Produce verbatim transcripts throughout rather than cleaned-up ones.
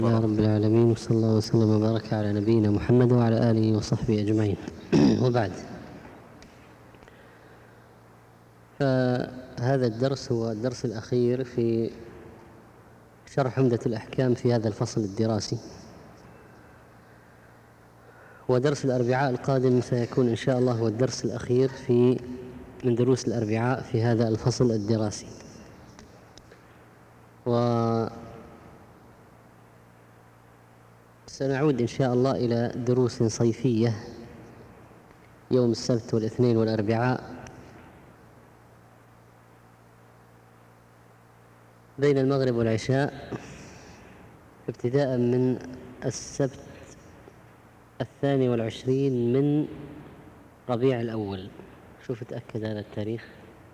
يا رب العالمين، وصلى الله وسلم وبارك على نبينا محمد وعلى آله وصحبه أجمعين. وبعد، فهذا الدرس هو الدرس الأخير في شرح عمدة الأحكام في هذا الفصل الدراسي، ودرس الأربعاء القادم سيكون إن شاء الله هو الدرس الأخير في من دروس الأربعاء في هذا الفصل الدراسي. وسنعود إن شاء الله إلى دروس صيفية يوم السبت والاثنين والأربعاء بين المغرب والعشاء، ابتداء من السبت الثاني والعشرين من ربيع الأول. شوف اتأكد هذا التاريخ،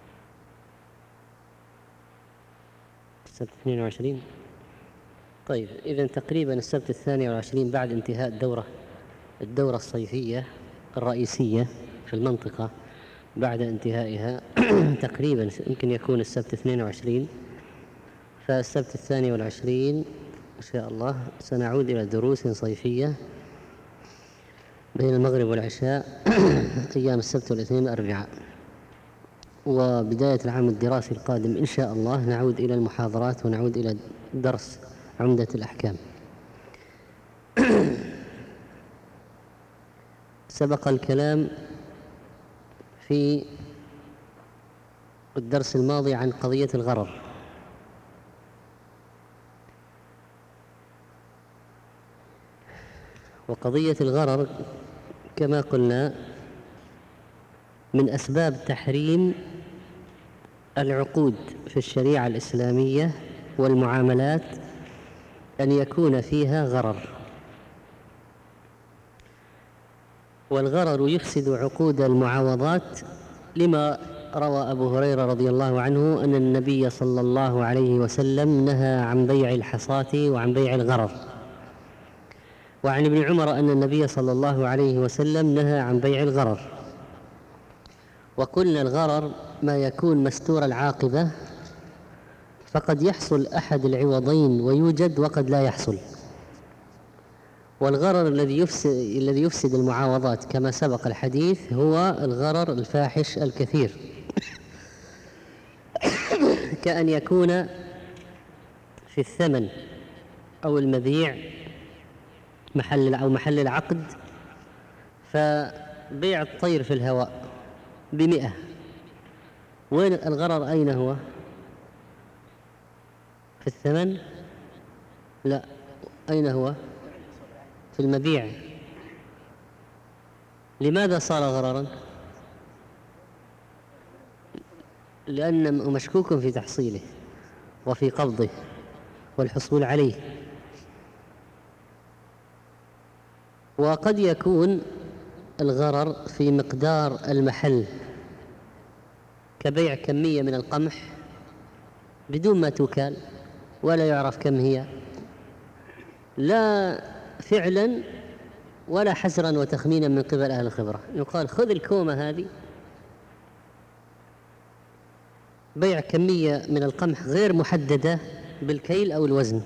السبت اثنين وعشرين. طيب، إذن تقريبا السبت الثاني والعشرين بعد انتهاء الدورة الدورة الصيفية الرئيسية في المنطقة، بعد انتهائها تقريبا يمكن يكون السبت اثنين وعشرين. فالسبت الثاني والعشرين إن شاء الله سنعود إلى دروس صيفية بين المغرب والعشاء أيام السبت والاثنين والأربعاء. وبداية العام الدراسي القادم إن شاء الله نعود إلى المحاضرات ونعود إلى درس عمدة الأحكام. سبق الكلام في الدرس الماضي عن قضية الغرر، وقضية الغرر كما قلنا من أسباب تحريم العقود في الشريعة الإسلامية والمعاملات أن يكون فيها غرر، والغرر يفسد عقود المعاوضات، لما روى أبو هريرة رضي الله عنه أن النبي صلى الله عليه وسلم نهى عن بيع الحصاة وعن بيع الغرر، وعن ابن عمر أن النبي صلى الله عليه وسلم نهى عن بيع الغرر. وقلنا الغرر ما يكون مستور العاقبة، فقد يحصل أحد العوضين ويوجد وقد لا يحصل. والغرر الذي يفسد الذي يفسد المعاوضات كما سبق الحديث هو الغرر الفاحش الكثير، كأن يكون في الثمن أو المبيع محل أو محل العقد، فبيع الطير في الهواء بمئة، وين الغرر؟ أين هو؟ في الثمن؟ لا، أين هو؟ في المبيع. لماذا صار غررا؟ لأنه مشكوك في تحصيله وفي قبضه والحصول عليه. وقد يكون الغرر في مقدار المحل، كبيع كمية من القمح بدون ما توكال ولا يعرف كم هي، لا فعلا ولا حسرا وتخمينا من قبل أهل الخبرة. يقال خذ الكومة هذه، بيع كمية من القمح غير محددة بالكيل أو الوزن.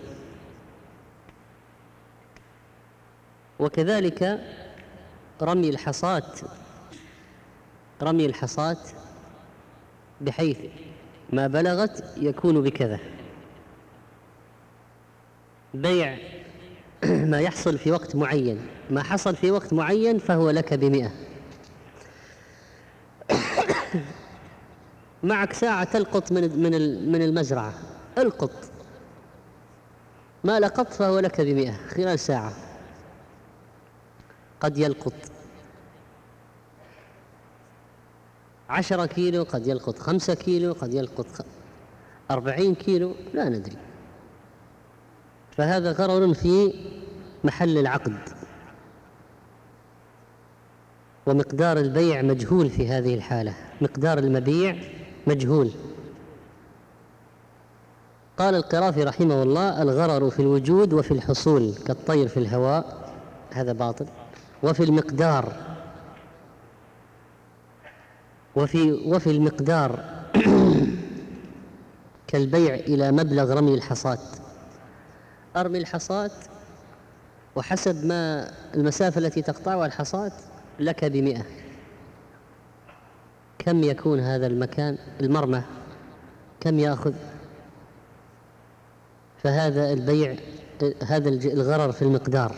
وكذلك رمي الحصاة رمي الحصاة بحيث ما بلغت يكون بكذا، بيع ما يحصل في وقت معين، ما حصل في وقت معين فهو لك بمئة. معك ساعة تلقط من من من المزرعة، القط، ما لقط فهو لك بمئة خلال ساعة. قد يلقط عشرة كيلو، قد يلقط خمسة كيلو، قد يلقط أربعين كيلو، لا ندري. فهذا غرر في محل العقد، ومقدار البيع مجهول في هذه الحالة، مقدار المبيع مجهول. قال القرافي رحمه الله: الغرر في الوجود وفي الحصول كالطير في الهواء، هذا باطل. وفي المقدار وفي وفي المقدار كالبيع إلى مبلغ رمي الحصاة. أرمي الحصاة وحسب ما المسافة التي تقطعها الحصاة لك بمئة. كم يكون هذا المكان المرمى؟ كم يأخذ؟ فهذا البيع، هذا الغرر في المقدار.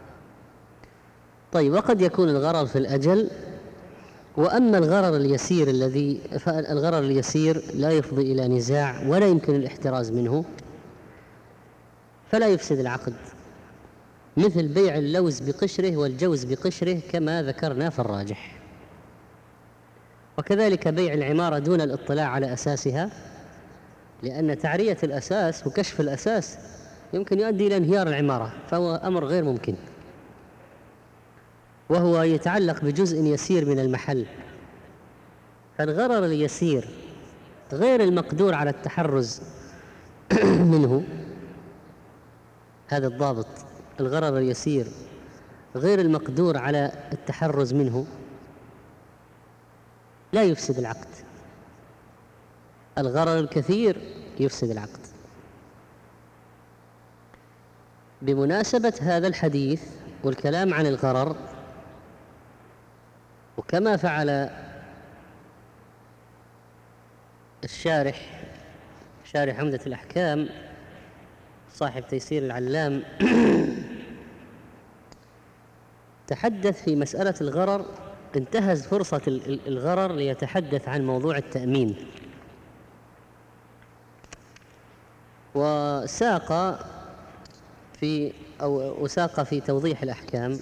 طيب، وقد يكون الغرر في الأجل. وأما الغرر اليسير الذي فالغرر اليسير لا يفضي إلى نزاع ولا يمكن الاحتراز منه، فلا يفسد العقد، مثل بيع اللوز بقشره والجوز بقشره كما ذكرنا في الراجح. وكذلك بيع العمارة دون الاطلاع على أساسها، لأن تعرية الأساس وكشف الأساس يمكن يؤدي إلى انهيار العمارة، فهو أمر غير ممكن، وهو يتعلق بجزء يسير من المحل. فالغرر اليسير غير المقدور على التحرز منه، هذا الضابط، الغرر اليسير غير المقدور على التحرز منه لا يفسد العقد. الغرر الكثير يفسد العقد. بمناسبة هذا الحديث والكلام عن الغرر، وكما فعل الشارح شارح عمدة الأحكام صاحب تيسير العلام تحدث في مسألة الغرر، انتهز فرصة الغرر ليتحدث عن موضوع التأمين، وساق في أو وساق في توضيح الأحكام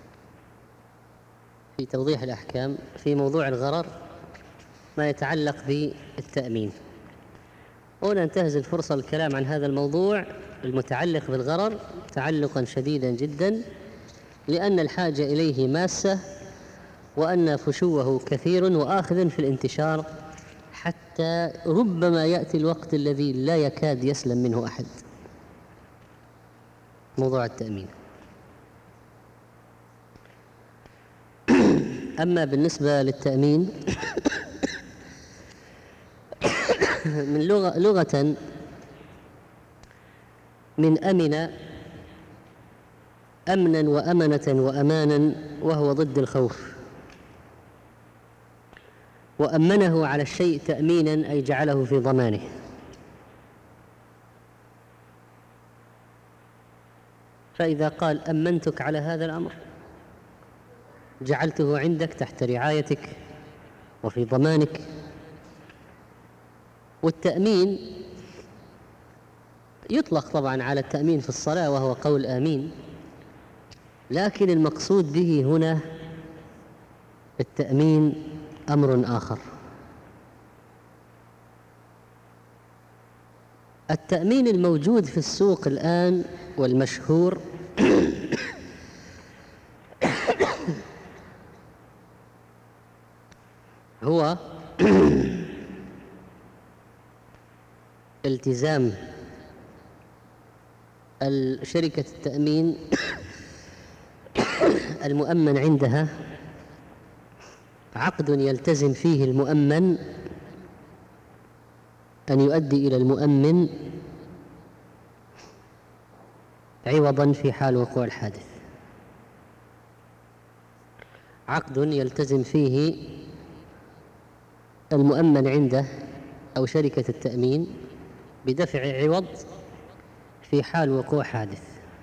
في توضيح الأحكام في موضوع الغرر ما يتعلق بالتأمين. هنا انتهز الفرصة للكلام عن هذا الموضوع المتعلق بالغرر تعلقا شديدا جدا، لأن الحاجة إليه ماسة، وأن فشوه كثير وآخذ في الانتشار، حتى ربما يأتي الوقت الذي لا يكاد يسلم منه أحد. موضوع التأمين. أما بالنسبة للتأمين من لغة لغة من أمن، أمنا وأمنة وأمانا، وهو ضد الخوف. وأمنه على الشيء تأمينا أي جعله في ضمانه. فإذا قال أمنتك على هذا الأمر، جعلته عندك تحت رعايتك وفي ضمانك. والتأمين يطلق طبعا على التأمين في الصلاة وهو قول آمين، لكن المقصود به هنا التأمين أمر آخر. التأمين الموجود في السوق الآن والمشهور هو التزام شركة التأمين المؤمن عندها عقد يلتزم فيه المؤمن أن يؤدي إلى المؤمن عوضا في حال وقوع الحادث. عقد يلتزم فيه المؤمن عنده أو شركة التأمين بدفع عوض في حال وقوع حادث.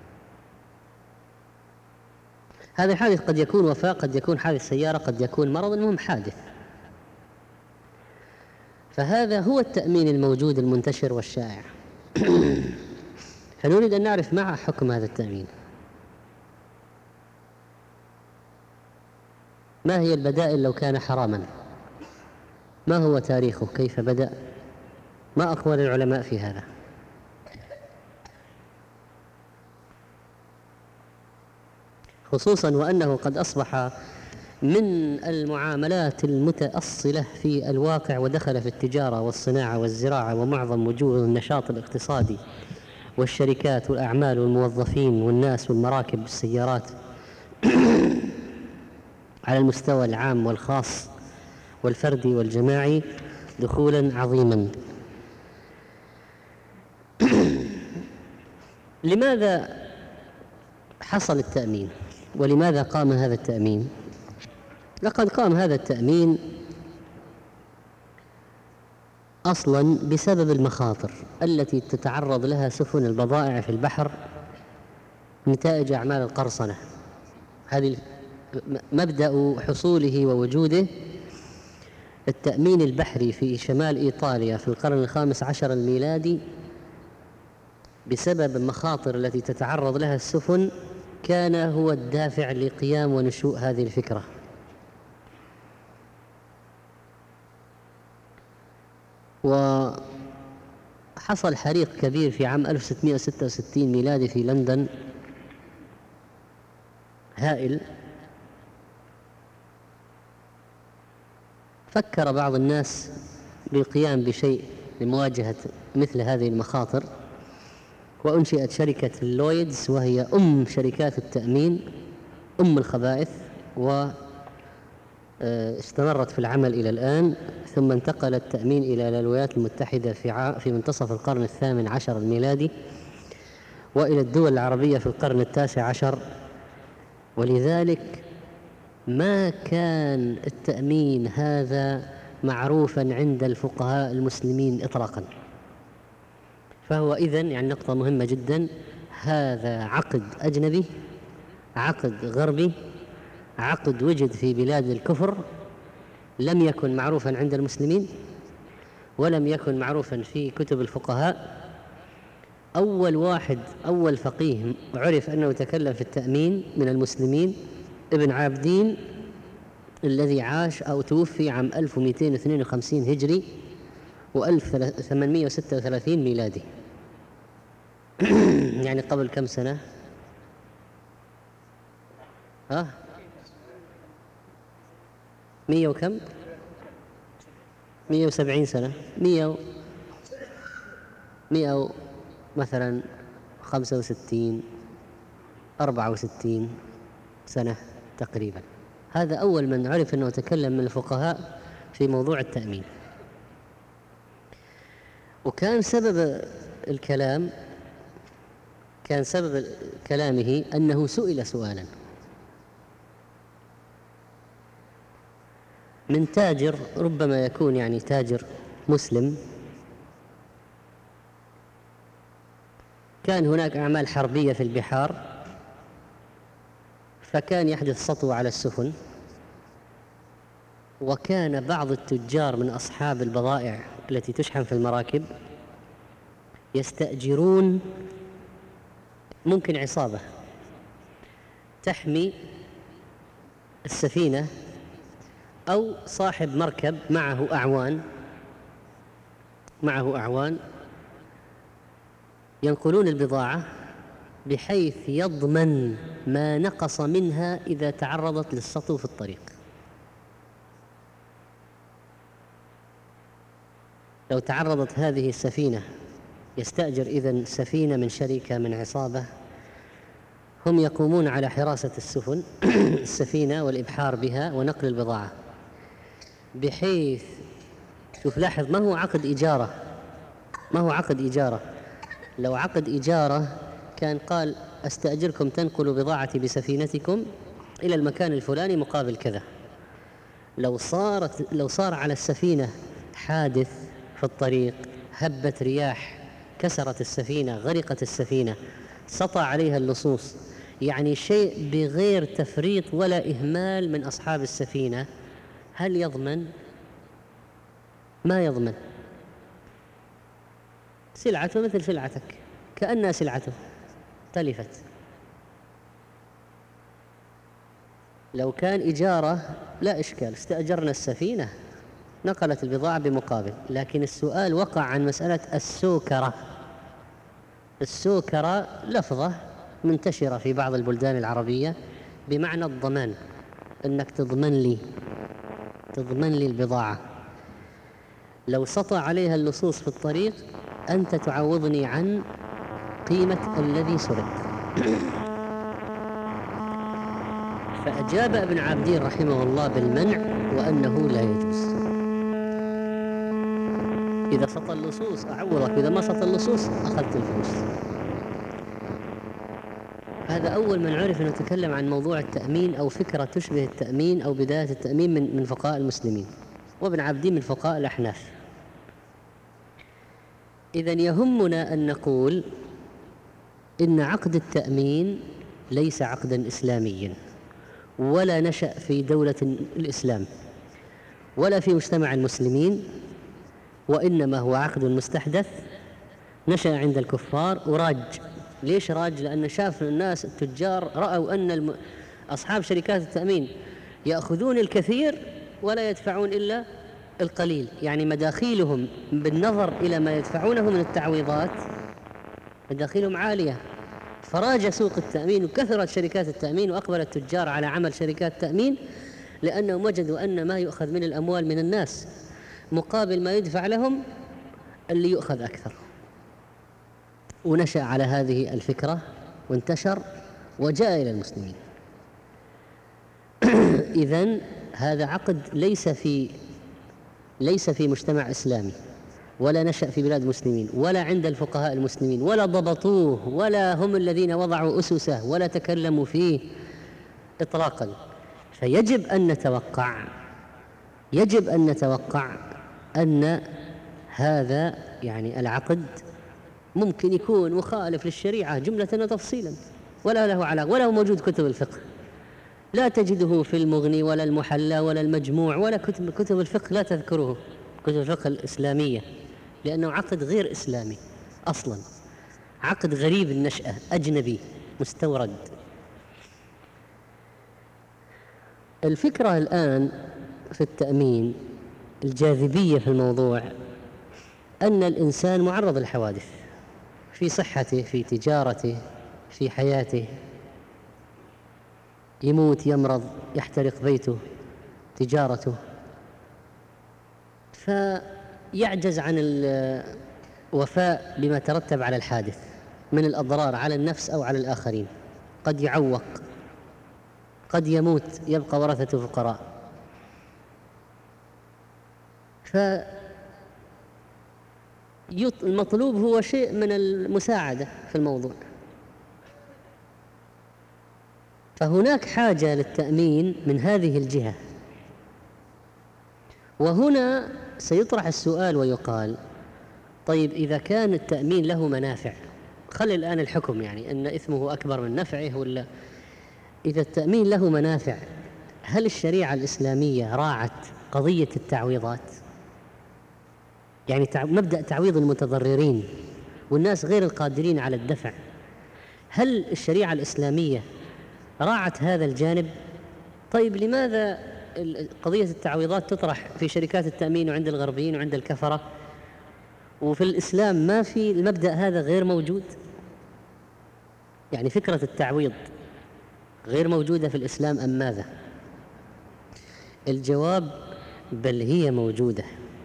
هذا الحادث قد يكون وفاة، قد يكون حادث سيارة، قد يكون مرض، المهم حادث. فهذا هو التأمين الموجود المنتشر والشائع. فنريد أن نعرف مع حكم هذا التأمين. ما هي البدائل لو كان حراما؟ ما هو تاريخه؟ كيف بدأ؟ ما أقوال العلماء في هذا؟ خصوصا وأنه قد أصبح من المعاملات المتأصلة في الواقع، ودخل في التجارة والصناعة والزراعة ومعظم وجوه النشاط الاقتصادي والشركات والأعمال والموظفين والناس والمراكب والسيارات على المستوى العام والخاص والفردي والجماعي دخولا عظيما. لماذا حصل التأمين. ولماذا قام هذا التأمين؟ لقد قام هذا التأمين أصلاً بسبب المخاطر التي تتعرض لها سفن البضائع في البحر نتائج أعمال القرصنة. هذه مبدأ حصوله ووجوده التأمين البحري في شمال إيطاليا في القرن الخامس عشر الميلادي بسبب المخاطر التي تتعرض لها السفن كان هو الدافع لقيام ونشوء هذه الفكرة. وحصل حريق كبير في عام ألف وستمائة وستة وستين ميلادي في لندن، هائل. فكر بعض الناس بالقيام بشيء لمواجهة مثل هذه المخاطر، وأنشئت شركة لويدز، وهي أم شركات التأمين، أم الخبائث، واستمرت في العمل إلى الآن. ثم انتقل التأمين إلى الولايات المتحدة في في منتصف القرن الثامن عشر الميلادي، وإلى الدول العربية في القرن التاسع عشر. ولذلك ما كان التأمين هذا معروفا عند الفقهاء المسلمين إطلاقا. فهو إذن يعني نقطة مهمة جدا، هذا عقد أجنبي، عقد غربي، عقد وجد في بلاد الكفر، لم يكن معروفا عند المسلمين ولم يكن معروفا في كتب الفقهاء. أول واحد أول فقيه عرف أنه تكلم في التأمين من المسلمين ابن عابدين، الذي عاش أو توفي عام ألف ومئتين واثنين وخمسين هجري وألف وثمانمائة وستة وثلاثين ميلادي. يعني قبل كم سنة؟ ها؟ مية وكم؟ مية وسبعين سنة، مية و... مية و... مثلا خمسة وستين أربعة وستين سنة تقريبا. هذا أول من عرف أنه تكلم من الفقهاء في موضوع التأمين. وكان سبب الكلام كان سبب كلامه أنه سئل سؤالا من تاجر، ربما يكون يعني تاجر مسلم، كان هناك أعمال حربية في البحار، فكان يحدث سطو على السفن، وكان بعض التجار من أصحاب البضائع التي تشحن في المراكب يستأجرون ممكن عصابة تحمي السفينة أو صاحب مركب معه أعوان معه أعوان ينقلون البضاعة بحيث يضمن ما نقص منها إذا تعرضت للسطو في الطريق. لو تعرضت هذه السفينة، يستأجر إذن سفينة من شركة من عصابة، هم يقومون على حراسة السفن السفينة والإبحار بها ونقل البضاعة، بحيث شوف لاحظ ما هو عقد إجارة ما هو عقد إجارة لو عقد إجارة كان قال أستأجركم تنقلوا بضاعتي بسفينتكم إلى المكان الفلاني مقابل كذا. لو صارت لو صار على السفينة حادث في الطريق، هبت رياح كسرت السفينة، غرقت السفينة، سطع عليها اللصوص، يعني شيء بغير تفريط ولا إهمال من أصحاب السفينة، هل يضمن؟ ما يضمن. سلعته مثل سلعتك، كأنها سلعته تلفت. لو كان إجارة لا إشكال، استأجرنا السفينة نقلت البضاعة بمقابل. لكن السؤال وقع عن مسألة السوكرة. السوكرة لفظة منتشرة في بعض البلدان العربية بمعنى الضمان، أنك تضمن لي تضمن لي البضاعة، لو سطع عليها اللصوص في الطريق أنت تعوضني عن قيمة الذي سرق. فأجاب ابن عابدين رحمه الله بالمنع وأنه لا يجوز. إذا سطى اللصوص أعوضك، إذا ما سطى اللصوص أخذت الفلوس. هذا أول من عرف أن يتكلم عن موضوع التأمين أو فكرة تشبه التأمين أو بداية التأمين من من فقهاء المسلمين، وابن عابدين من فقهاء الأحناف. إذن يهمنا أن نقول إن عقد التأمين ليس عقداً إسلامياً، ولا نشأ في دولة الإسلام ولا في مجتمع المسلمين، وإنما هو عقد مستحدث نشأ عند الكفار وراج. ليش راج؟ لأن شاف الناس التجار رأوا أن الم... أصحاب شركات التأمين يأخذون الكثير ولا يدفعون إلا القليل، يعني مداخيلهم بالنظر إلى ما يدفعونه من التعويضات مداخيلهم عالية. فراج سوق التأمين وكثرت شركات التأمين وأقبل التجار على عمل شركات تأمين، لأنهم وجدوا أن ما يؤخذ من الأموال من الناس مقابل ما يدفع لهم اللي يؤخذ أكثر. ونشأ على هذه الفكرة وانتشر وجاء إلى المسلمين. إذن هذا عقد ليس في ليس في مجتمع إسلامي، ولا نشأ في بلاد المسلمين، ولا عند الفقهاء المسلمين، ولا ضبطوه، ولا هم الذين وضعوا أسسه، ولا تكلموا فيه إطلاقا. فيجب أن نتوقع يجب أن نتوقع أن هذا يعني العقد ممكن يكون مخالف للشريعة جملة وتفصيلا، ولا له علاقة، ولا هو موجود كتب الفقه، لا تجده في المغني ولا المحلى ولا المجموع ولا كتب كتب الفقه، لا تذكره كتب الفقه الإسلامية، لأنه عقد غير إسلامي أصلا، عقد غريب النشأة، أجنبي مستورد. الفكرة الآن في التأمين، الجاذبية في الموضوع، أن الإنسان معرض للحوادث في صحته، في تجارته، في حياته، يموت، يمرض، يحترق بيته، تجارته، فيعجز عن الوفاء بما ترتب على الحادث من الأضرار على النفس أو على الآخرين، قد يعوق، قد يموت، يبقى ورثته فقراء. فالمطلوب هو شيء من المساعدة في الموضوع. فهناك حاجة للتأمين من هذه الجهة. وهنا سيطرح السؤال ويقال: طيب إذا كان التأمين له منافع، خلي الآن الحكم يعني أن إثمه أكبر من نفعه، ولا إذا التأمين له منافع، هل الشريعة الإسلامية راعت قضية التعويضات؟ يعني مبدأ تعويض المتضررين والناس غير القادرين على الدفع، هل الشريعة الإسلامية راعت هذا الجانب؟ طيب لماذا قضية التعويضات تطرح في شركات التأمين وعند الغربيين وعند الكفرة، وفي الإسلام ما في المبدأ هذا، غير موجود؟ يعني فكرة التعويض غير موجودة في الإسلام أم ماذا؟ الجواب: بل هي موجودة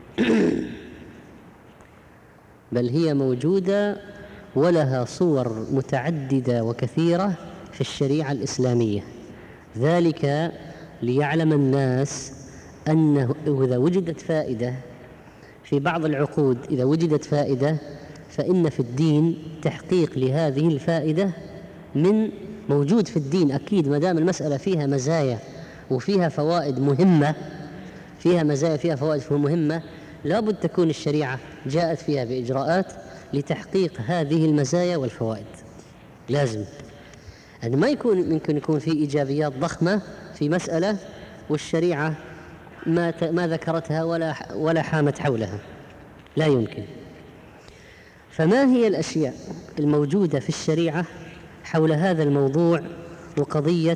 بل هي موجودة ولها صور متعددة وكثيرة في الشريعة الإسلامية. ذلك ليعلم الناس أنه إذا وجدت فائدة في بعض العقود، إذا وجدت فائدة فإن في الدين تحقيق لهذه الفائدة، من موجود في الدين أكيد، ما دام المسألة فيها مزايا وفيها فوائد مهمة، فيها مزايا فيها فوائد مهمة، لابد تكون الشريعة جاءت فيها بإجراءات لتحقيق هذه المزايا والفوائد. لازم أن ما يكون ممكن يكون في إيجابيات ضخمة في مسألة والشريعة ما ما ذكرتها ولا ولا حامت حولها، لا يمكن. فما هي الأشياء الموجودة في الشريعة حول هذا الموضوع وقضية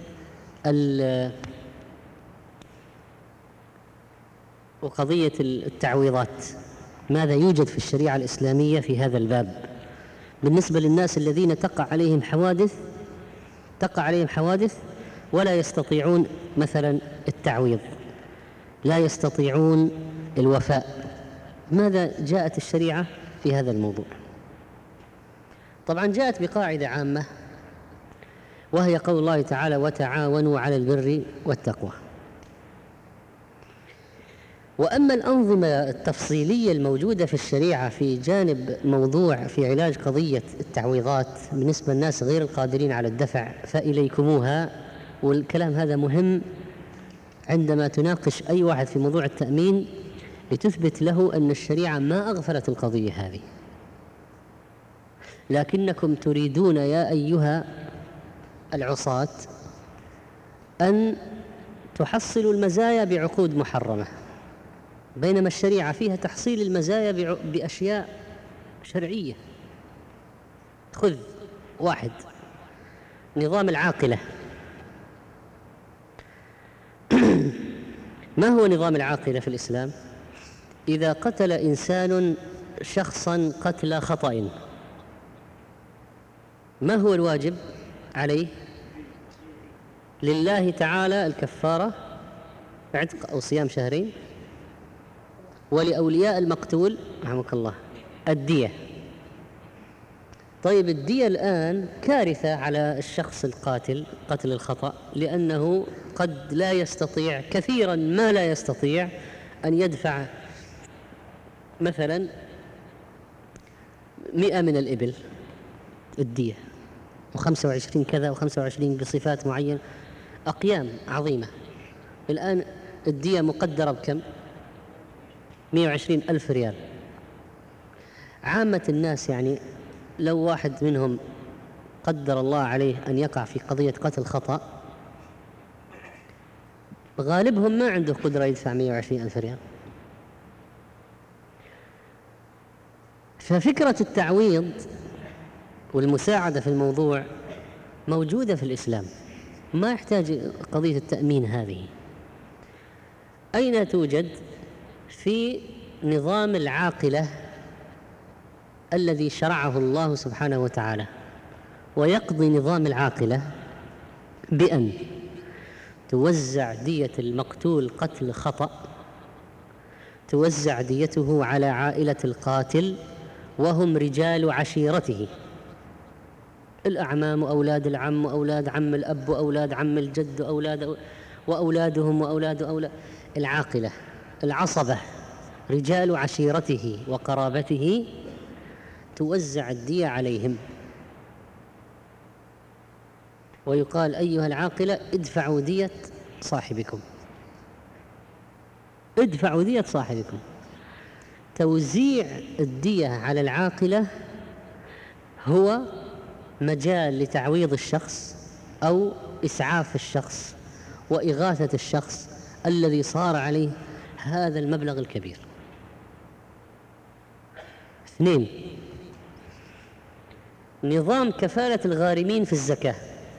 وقضية التعويضات؟ ماذا يوجد في الشريعة الإسلامية في هذا الباب بالنسبة للناس الذين تقع عليهم حوادث تقع عليهم حوادث ولا يستطيعون مثلا التعويض، لا يستطيعون الوفاء؟ ماذا جاءت الشريعة في هذا الموضوع؟ طبعا جاءت بقاعدة عامة، وهي قول الله تعالى: وتعاونوا على البر والتقوى. وأما الأنظمة التفصيلية الموجودة في الشريعة في جانب موضوع في علاج قضية التعويضات بالنسبة للناس غير القادرين على الدفع فإليكموها. والكلام هذا مهم عندما تناقش أي واحد في موضوع التأمين لتثبت له أن الشريعة ما أغفلت القضية هذه، لكنكم تريدون يا أيها العصاة أن تحصلوا المزايا بعقود محرمة، بينما الشريعة فيها تحصيل المزايا بأشياء شرعية. خذ واحد، نظام العاقلة. ما هو نظام العاقلة في الإسلام؟ إذا قتل إنسان شخصا قتل خطأ، ما هو الواجب عليه؟ لله تعالى الكفارة، عتق أو صيام شهرين، ولأولياء المقتول رحمك الله الدية. طيب الدية الآن كارثة على الشخص القاتل قتل الخطأ، لأنه قد لا يستطيع، كثيرا ما لا يستطيع أن يدفع مثلا مئة من الإبل الدية، وخمسة وعشرين كذا وخمسة وعشرين بصفات معينة، أقيام عظيمة. الآن الدية مقدرة بكم؟ مئة وعشرين ألف ريال. عامة الناس يعني لو واحد منهم قدر الله عليه أن يقع في قضية قتل خطأ، غالبهم ما عنده قدرة يدفع مئة وعشرين ألف ريال. ففكرة التعويض والمساعدة في الموضوع موجودة في الإسلام، ما يحتاج قضية التأمين هذه. أين توجد؟ في نظام العاقلة الذي شرعه الله سبحانه وتعالى. ويقضي نظام العاقلة بأن توزع دية المقتول قتل خطأ، توزع ديته على عائلة القاتل وهم رجال عشيرته، الأعمام وأولاد العم وأولاد عم الأب وأولاد عم الجد وأولاد وأولادهم وأولاد أولاد العاقلة العصبة، رجال عشيرته وقرابته، توزع الدية عليهم. ويقال أيها العاقلة ادفعوا دية صاحبكم، ادفعوا دية صاحبكم. توزيع الدية على العاقلة هو مجال لتعويض الشخص أو إسعاف الشخص وإغاثة الشخص الذي صار عليه هذا المبلغ الكبير. اثنين، نظام كفالة الغارمين في الزكاة.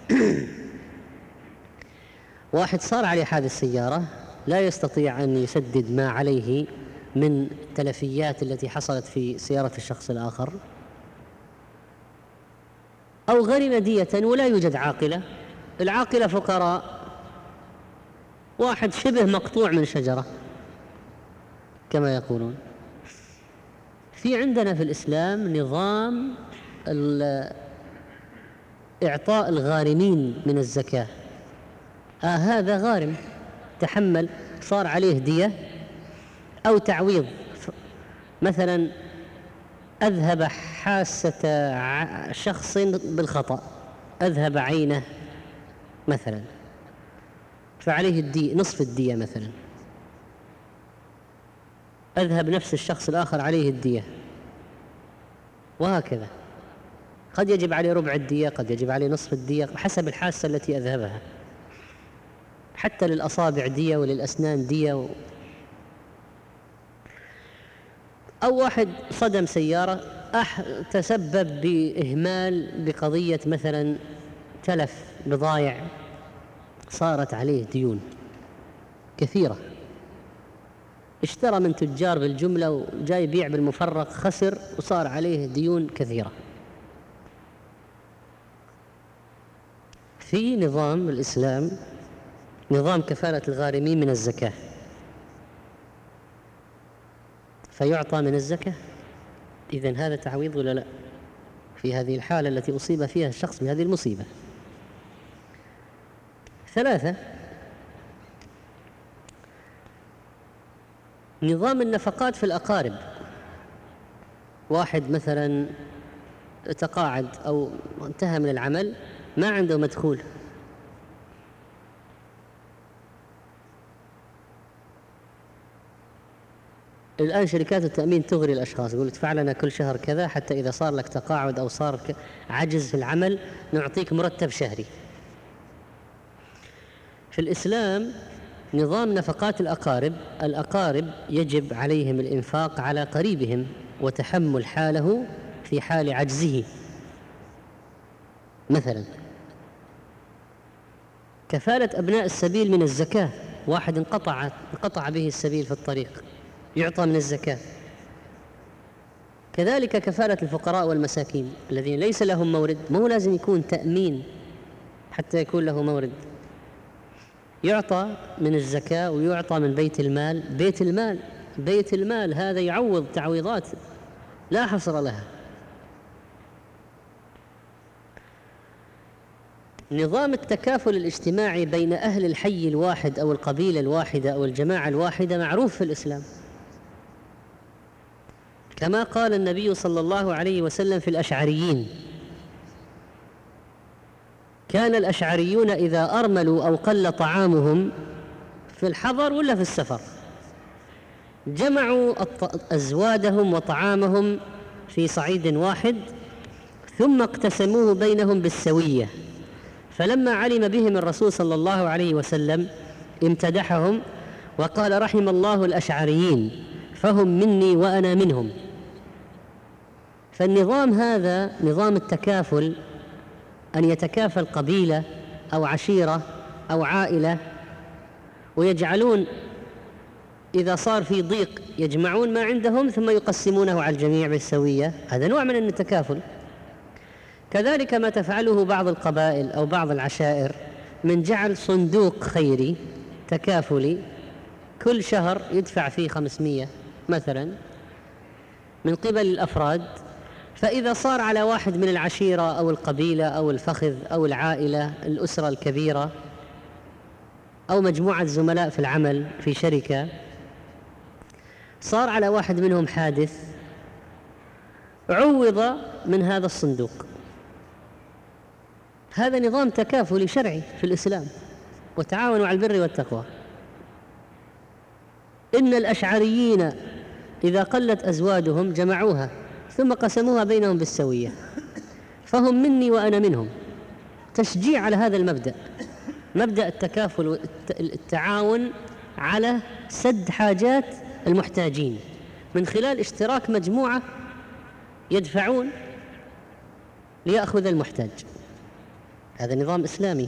واحد صار عليه حادث سيارة، لا يستطيع أن يسدد ما عليه من التلفيات التي حصلت في سيارة الشخص الآخر، أو غرم دية ولا يوجد عاقلة. العاقلة فقراء، واحد شبه مقطوع من شجرة كما يقولون. في عندنا في الإسلام نظام إعطاء الغارمين من الزكاة. آه هذا غارم تحمل، صار عليه دية أو تعويض، مثلا أذهب حاسة شخص بالخطأ، أذهب عينه مثلا، فعليه الدية نصف الدية مثلا. أذهب نفس الشخص الآخر عليه الدية، وهكذا. قد يجب عليه ربع الدية، قد يجب عليه نصف الدية حسب الحاسة التي أذهبها. حتى للأصابع دية وللأسنان دية و... أو واحد صدم سيارة، أح... تسبب بإهمال بقضية مثلا تلف بضائع، صارت عليه ديون كثيرة، اشترى من تجار بالجملة وجاي يبيع بالمفرق، خسر وصار عليه ديون كثيرة. في نظام الإسلام نظام كفالة الغارمين من الزكاة، فيعطى من الزكاة. إذن هذا تعويض ولا لا في هذه الحالة التي أصيب فيها الشخص بهذه المصيبة؟ ثلاثة، نظام النفقات في الأقارب، واحد مثلا تقاعد أو انتهى من العمل ما عنده مدخول، الآن شركات التأمين تغري الأشخاص، يقول ادفع لنا كل شهر كذا حتى إذا صار لك تقاعد أو صار عجز في العمل نعطيك مرتب شهري. في الإسلام نظام نفقات الأقارب، الأقارب يجب عليهم الإنفاق على قريبهم وتحمل حاله في حال عجزه. مثلا كفالة أبناء السبيل من الزكاة، واحد انقطع انقطع به السبيل في الطريق يعطى من الزكاة. كذلك كفالة الفقراء والمساكين الذين ليس لهم مورد، مو لازم يكون تأمين حتى يكون له مورد، يعطى من الزكاة ويعطى من بيت المال. بيت المال بيت المال هذا يعوض تعويضات لا حصر لها. نظام التكافل الاجتماعي بين أهل الحي الواحد أو القبيلة الواحدة أو الجماعة الواحدة معروف في الإسلام، كما قال النبي صلى الله عليه وسلم في الأشعريين: كان الأشعريون إذا أرملوا أو قل طعامهم في الحضر ولا في السفر جمعوا أزوادهم وطعامهم في صعيد واحد ثم اقتسموه بينهم بالسوية، فلما علم بهم الرسول صلى الله عليه وسلم امتدحهم وقال: رحم الله الأشعريين فهم مني وأنا منهم. فالنظام هذا نظام التكافل، أن يتكافل قبيلة أو عشيرة أو عائلة ويجعلون إذا صار في ضيق يجمعون ما عندهم ثم يقسمونه على الجميع بالسوية، هذا نوع من التكافل. كذلك ما تفعله بعض القبائل أو بعض العشائر من جعل صندوق خيري تكافلي كل شهر يدفع فيه خمسمية مثلا من قبل الأفراد، فإذا صار على واحد من العشيرة أو القبيلة أو الفخذ أو العائلة الأسرة الكبيرة أو مجموعة زملاء في العمل في شركة، صار على واحد منهم حادث، عوض من هذا الصندوق. هذا نظام تكافلي شرعي في الإسلام، وتعاونوا على البر والتقوى. إن الأشعريين إذا قلت أزوادهم جمعوها ثم قسموها بينهم بالسوية، فهم مني وأنا منهم. تشجيع على هذا المبدأ، مبدأ التكافل والتعاون على سد حاجات المحتاجين من خلال اشتراك مجموعة يدفعون ليأخذ المحتاج. هذا نظام إسلامي.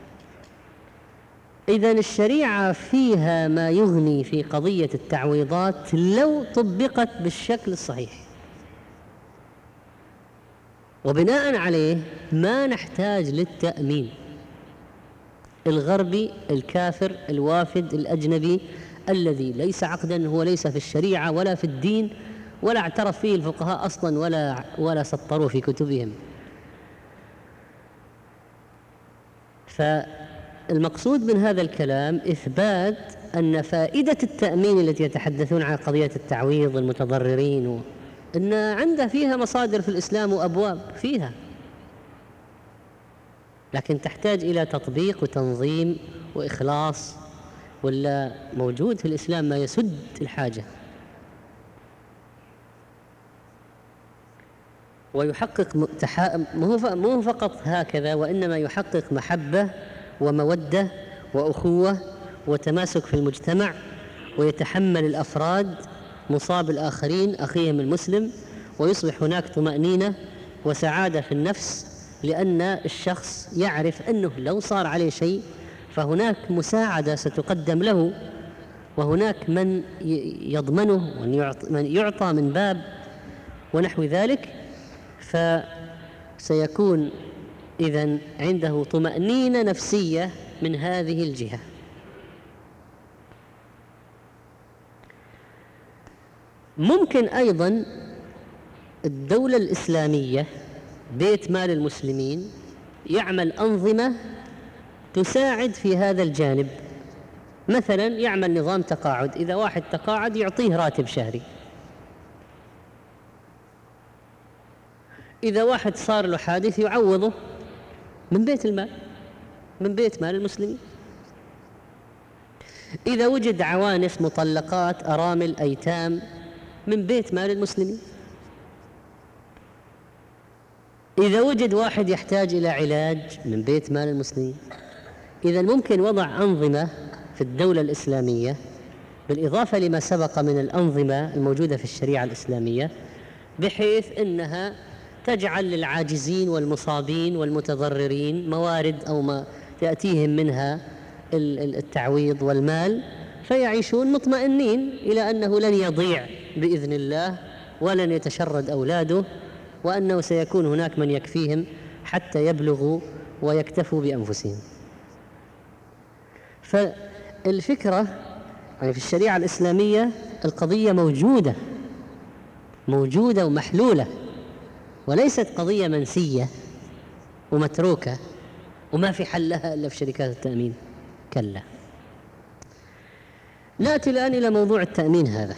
إذن الشريعة فيها ما يغني في قضية التعويضات لو طبقت بالشكل الصحيح، وبناء عليه ما نحتاج للتأمين الغربي الكافر الوافد الأجنبي الذي ليس عقدا، هو ليس في الشريعة ولا في الدين ولا اعترف فيه الفقهاء أصلا ولا ولا سطروا في كتبهم. فالمقصود من هذا الكلام إثبات أن فائدة التأمين التي يتحدثون عن قضية التعويض المتضررين و... أن عنده فيها مصادر في الإسلام وأبواب فيها، لكن تحتاج إلى تطبيق وتنظيم وإخلاص، ولا موجود في الإسلام ما يسد الحاجة ويحقق مو فقط هكذا، وإنما يحقق محبة ومودة وأخوة وتماسك في المجتمع، ويتحمل الأفراد مصاب الآخرين أخيهم المسلم، ويصبح هناك طمأنينة وسعادة في النفس، لأن الشخص يعرف أنه لو صار عليه شيء فهناك مساعدة ستقدم له، وهناك من يضمنه ومن يعطى من باب ونحو ذلك، فسيكون إذن عنده طمأنينة نفسية من هذه الجهة. ممكن أيضا الدولة الإسلامية بيت مال المسلمين يعمل أنظمة تساعد في هذا الجانب، مثلا يعمل نظام تقاعد، إذا واحد تقاعد يعطيه راتب شهري. إذا واحد صار له حادث يعوضه من بيت المال، من بيت مال المسلمين. إذا وجد عوانس، مطلقات، أرامل، أيتام، من بيت مال المسلمين. إذا وجد واحد يحتاج إلى علاج، من بيت مال المسلمين. إذا ممكن وضع أنظمة في الدولة الإسلامية بالإضافة لما سبق من الأنظمة الموجودة في الشريعة الإسلامية، بحيث أنها تجعل للعاجزين والمصابين والمتضررين موارد أو ما تأتيهم منها التعويض والمال، فيعيشون مطمئنين إلى أنه لن يضيع بإذن الله ولن يتشرد أولاده، وأنه سيكون هناك من يكفيهم حتى يبلغوا ويكتفوا بأنفسهم. فالفكرة يعني في الشريعة الإسلامية القضية موجودة موجودة ومحلولة، وليست قضية منسية ومتروكة وما في حل لها إلا في شركات التأمين، كلا. نأتي الآن إلى موضوع التأمين هذا،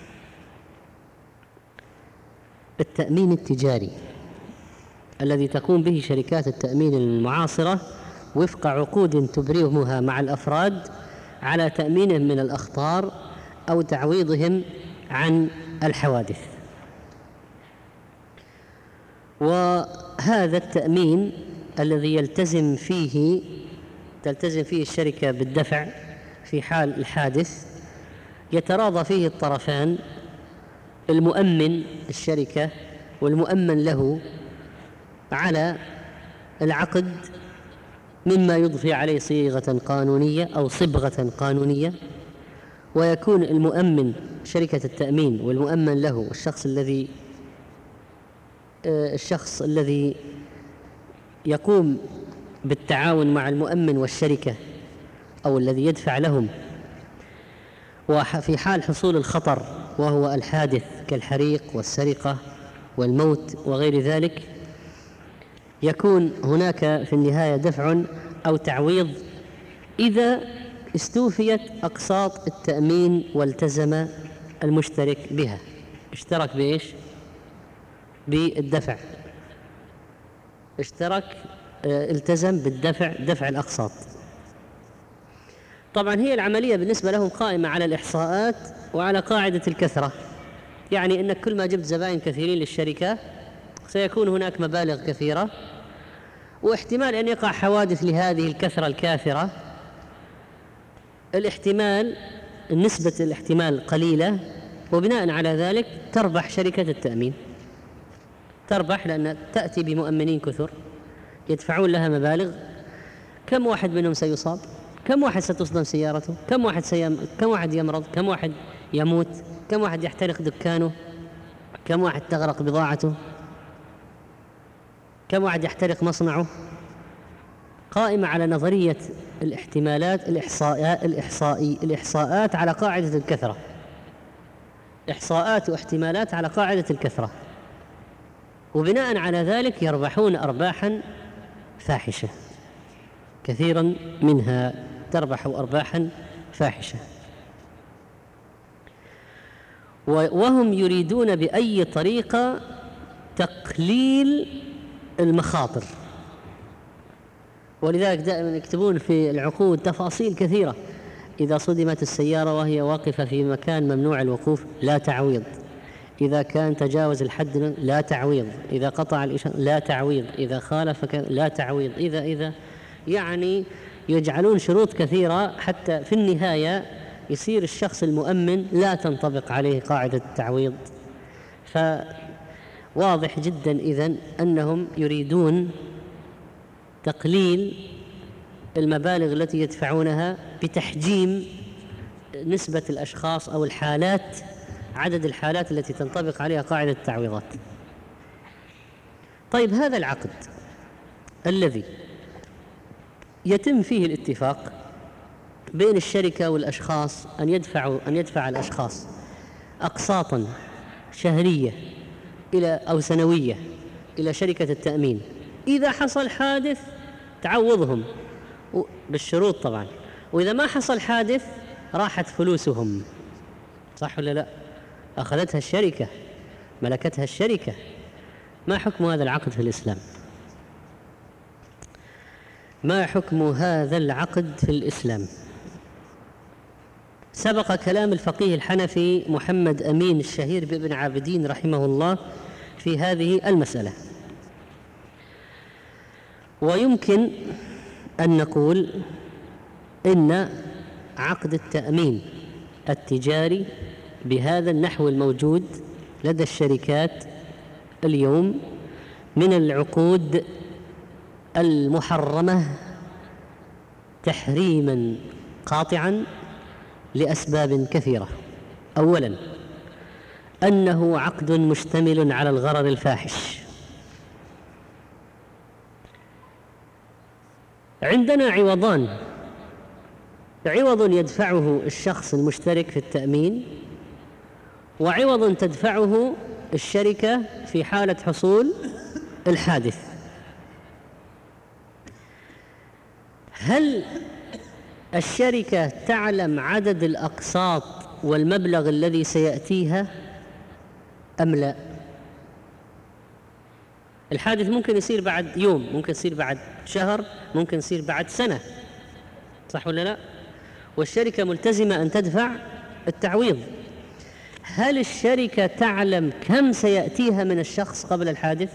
التأمين التجاري الذي تقوم به شركات التأمين المعاصرة وفق عقود تبرمها مع الأفراد على تأمينهم من الأخطار أو تعويضهم عن الحوادث. وهذا التأمين الذي يلتزم فيه تلتزم فيه الشركة بالدفع في حال الحادث، يتراضى فيه الطرفان، المؤمن الشركة والمؤمن له، على العقد مما يضفي عليه صيغة قانونية أو صبغة قانونية. ويكون المؤمن شركة التأمين والمؤمن له الشخص الذي الشخص الذي يقوم بالتعاون مع المؤمن والشركة أو الذي يدفع لهم، وفي حال حصول الخطر وهو الحادث كالحريق والسرقة والموت وغير ذلك، يكون هناك في النهاية دفع أو تعويض إذا استوفيت أقساط التأمين والتزم المشترك بها. اشترك بإيش؟ بالدفع، اشترك التزم بالدفع، دفع الأقساط. طبعا هي العملية بالنسبة لهم قائمة على الإحصاءات وعلى قاعدة الكثرة، يعني أنك كل ما جبت زبائن كثيرين للشركة سيكون هناك مبالغ كثيرة، واحتمال أن يقع حوادث لهذه الكثرة الكاثرة. الاحتمال نسبة الاحتمال قليلة، وبناء على ذلك تربح شركة التأمين، تربح لأن تأتي بمؤمنين كثر يدفعون لها مبالغ. كم واحد منهم سيصاب؟ كم واحد ستصدم سيارته؟ كم واحد سيم... كم واحد يمرض؟ كم واحد يموت؟ كم واحد يحترق دكانه؟ كم واحد تغرق بضاعته؟ كم واحد يحترق مصنعه؟ قائمة على نظرية الاحتمالات، الإحصاءات الإحصائي الإحصاءات على قاعدة الكثرة، إحصاءات واحتمالات على قاعدة الكثرة، وبناء على ذلك يربحون أرباحا فاحشة، كثيرا منها تربح أرباحا فاحشة. وهم يريدون بأي طريقة تقليل المخاطر، ولذلك دائما يكتبون في العقود تفاصيل كثيرة. إذا صدمت السيارة وهي واقفة في مكان ممنوع الوقوف لا تعويض، إذا كان تجاوز الحد لا تعويض، إذا قطع الإشارة لا تعويض، إذا خالف لا تعويض، إذا إذا يعني يجعلون شروط كثيرة حتى في النهاية يصير الشخص المؤمن لا تنطبق عليه قاعدة التعويض. فواضح جدا إذن أنهم يريدون تقليل المبالغ التي يدفعونها بتحجيم نسبة الأشخاص أو الحالات، عدد الحالات التي تنطبق عليها قاعدة التعويضات. طيب، هذا العقد الذي يتم فيه الاتفاق بين الشركة والأشخاص أن يدفعوا أن يدفع الأشخاص أقساطا شهرية إلى أو سنوية إلى شركة التأمين، إذا حصل حادث تعوضهم بالشروط طبعا، وإذا ما حصل حادث راحت فلوسهم، صح ولا لا؟ أخذتها الشركة، ملكتها الشركة. ما حكم هذا العقد في الإسلام؟ ما حكم هذا العقد في الإسلام؟ سبق كلام الفقيه الحنفي محمد أمين الشهير بابن عابدين رحمه الله في هذه المسألة، ويمكن أن نقول إن عقد التأمين التجاري بهذا النحو الموجود لدى الشركات اليوم من العقود المحرمة تحريما قاطعا لأسباب كثيرة. أولا، أنه عقد مشتمل على الغرر الفاحش. عندنا عوضان: عوض يدفعه الشخص المشترك في التأمين، وعوض تدفعه الشركة في حالة حصول الحادث. هل الشركة تعلم عدد الأقساط والمبلغ الذي سيأتيها أم لا؟ الحادث ممكن يصير بعد يوم، ممكن يصير بعد شهر، ممكن يصير بعد سنة، صح ولا لا؟ والشركة ملتزمة أن تدفع التعويض. هل الشركة تعلم كم سيأتيها من الشخص قبل الحادث؟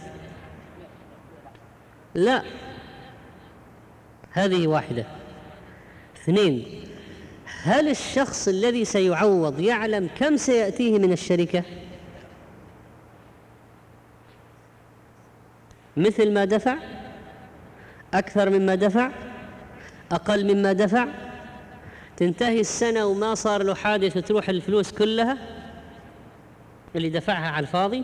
لا. هذه واحدة. اثنين، هل الشخص الذي سيعوض يعلم كم سيأتيه من الشركة؟ مثل ما دفع؟ أكثر مما دفع؟ أقل مما دفع؟ تنتهي السنة وما صار له حادث وتروح الفلوس كلها اللي دفعها على الفاضي؟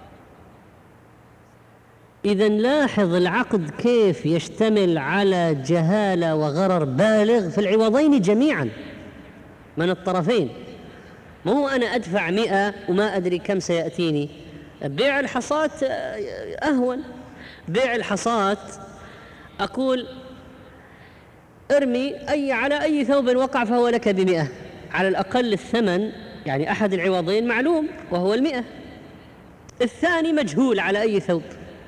إذن لاحظ العقد كيف يشتمل على جهالة وغرر بالغ في العوضين جميعا من الطرفين. ما هو أنا أدفع مئة وما أدري كم سيأتيني. بيع الحصاة أهون. بيع الحصاة أقول ارمي أي على أي ثوب وقع فهو لك بمئة، على الأقل الثمن يعني أحد العوضين معلوم وهو المئة، الثاني مجهول على أي ثوب.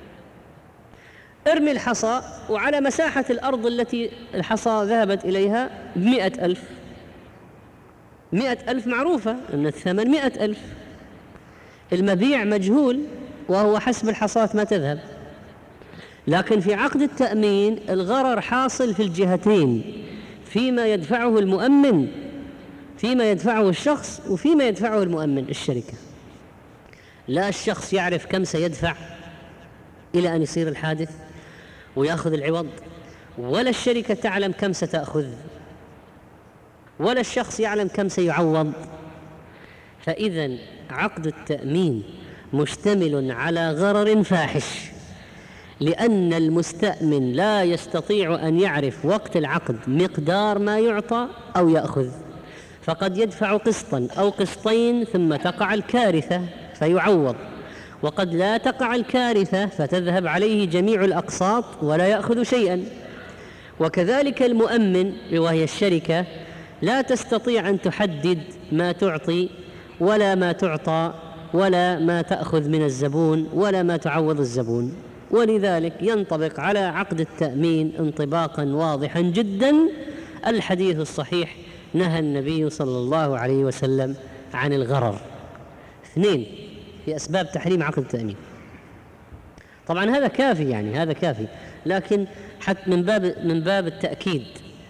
ارمي الحصى وعلى مساحة الأرض التي الحصى ذهبت إليها مئة ألف، مئة ألف معروفة أن الثمن مئة ألف، المبيع مجهول وهو حسب الحصاة ما تذهب. لكن في عقد التأمين الغرر حاصل في الجهتين، فيما يدفعه المؤمن، فيما يدفعه الشخص وفيما يدفعه المؤمن الشركة. لا الشخص يعرف كم سيدفع إلى أن يصير الحادث ويأخذ العوض، ولا الشركة تعلم كم ستأخذ، ولا الشخص يعلم كم سيعوض. فإذا عقد التأمين مشتمل على غرر فاحش، لأن المستأمن لا يستطيع أن يعرف وقت العقد مقدار ما يعطى أو يأخذ، فقد يدفع قسطا أو قسطين ثم تقع الكارثة فيعوض، وقد لا تقع الكارثة فتذهب عليه جميع الأقساط ولا يأخذ شيئا. وكذلك المؤمن وهي الشركة لا تستطيع أن تحدد ما تعطي ولا ما تعطى ولا ما تأخذ من الزبون ولا ما تعوض الزبون، ولذلك ينطبق على عقد التأمين انطباقا واضحا جدا. الحديث الصحيح نهى النبي صلى الله عليه وسلم عن الغرر. اثنين، في أسباب تحريم عقد التأمين. طبعا هذا كافي، يعني هذا كافي، لكن حتى من باب من باب التأكيد،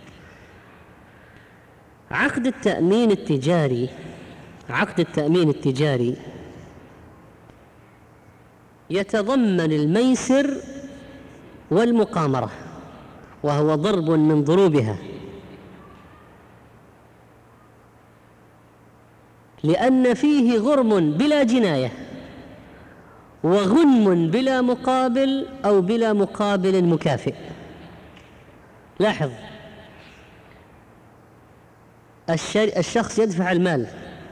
عقد التأمين التجاري عقد التأمين التجاري يتضمن الميسر والمقامرة، وهو ضرب من ضروبها، لأن فيه غرم بلا جناية وغنم بلا مقابل أو بلا مقابل مكافئ. لاحظ، الشخص يدفع المال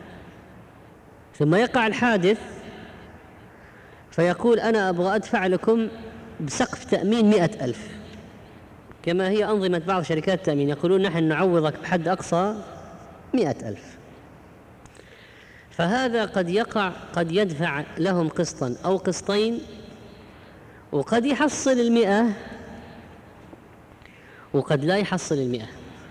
ثم يقع الحادث فيقول أنا أبغى أدفع لكم بسقف تأمين مئة ألف، كما هي أنظمة بعض شركات التأمين، يقولون نحن نعوضك بحد أقصى مئة ألف. فهذا قد يقع، قد يدفع لهم قسطا أو قسطين، وقد يحصل المئة وقد لا يحصل المئة.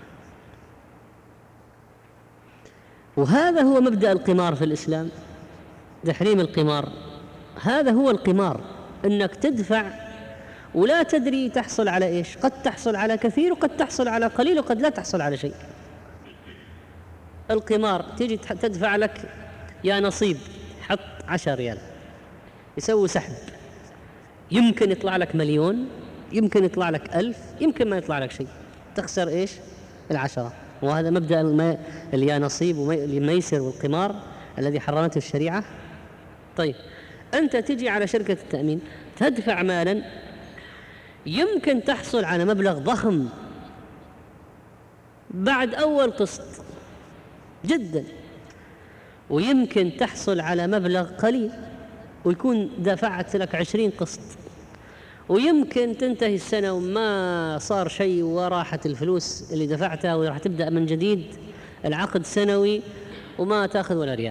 وهذا هو مبدأ القمار في الإسلام، تحريم القمار. هذا هو القمار، أنك تدفع ولا تدري تحصل على إيش. قد تحصل على كثير وقد تحصل على قليل وقد لا تحصل على شيء. القمار تيجي تدفع لك يا نصيب، حط عشر ريال، يسوي سحب، يمكن يطلع لك مليون، يمكن يطلع لك ألف، يمكن ما يطلع لك شيء، تخسر إيش؟ العشرة. وهذا مبدأ اليا نصيب والميسر والقمار الذي حرمته الشريعة. طيب أنت تجي على شركة التأمين تدفع مالا، يمكن تحصل على مبلغ ضخم بعد أول قسط جدا، ويمكن تحصل على مبلغ قليل ويكون دفعت لك عشرين قسط، ويمكن تنتهي السنة وما صار شيء وراحت الفلوس اللي دفعتها وراح تبدأ من جديد العقد سنوي وما تأخذ ولا ريال.